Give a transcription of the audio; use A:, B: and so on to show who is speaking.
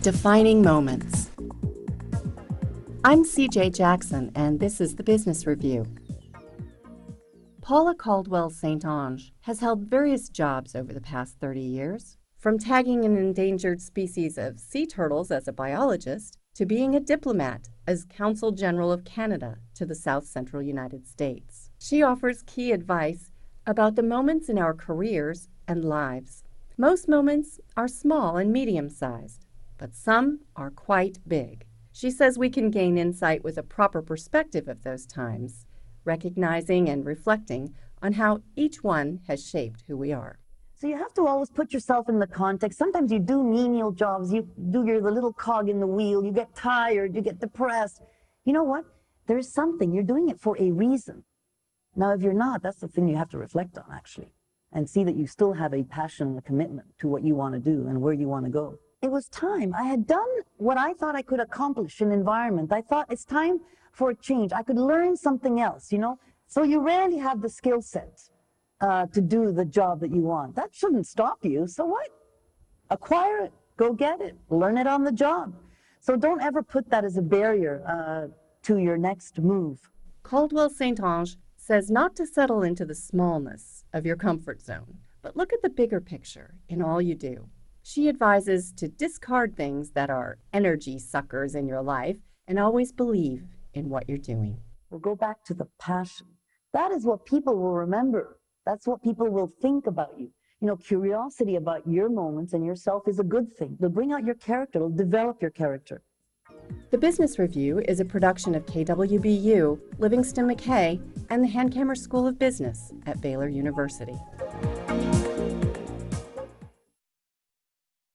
A: Defining moments. I'm CJ Jackson, and this is the Business Review. Paula Caldwell St. Onge has held various jobs over the past 30 years, from tagging an endangered species of sea turtles as a biologist to being a diplomat as Consul General of Canada to the South Central United States. She offers key advice about the moments in our careers and lives. Most moments are small and medium-sized, but some are quite big. She says we can gain insight with a proper perspective of those times, recognizing and reflecting on how each one has shaped who we are.
B: So you have to always put yourself in the context. Sometimes you do menial jobs, you do the little cog in the wheel, you get tired, you get depressed. You know what? There's something, you're doing it for a reason. Now, if you're not, that's the thing you have to reflect on, actually, and see that you still have a passion and a commitment to what you want to do and where you want to go. It was time. I had done what I thought I could accomplish in environment. I thought it's time for a change. I could learn something else, you know? So you rarely have the skill set to do the job that you want. That shouldn't stop you. So what? Acquire it. Go get it. Learn it on the job. So don't ever put that as a barrier to your next move.
A: Caldwell St. Onge says not to settle into the smallness of your comfort zone, but look at the bigger picture in all you do. She advises to discard things that are energy suckers in your life and always believe in what you're doing.
B: We'll go back to the passion. That is what people will remember. That's what people will think about you. You know, curiosity about your moments and yourself is a good thing. It'll bring out your character. It'll develop your character.
A: The Business Review is a production of KWBU, Livingston McKay, and the Hankamer School of Business at Baylor University.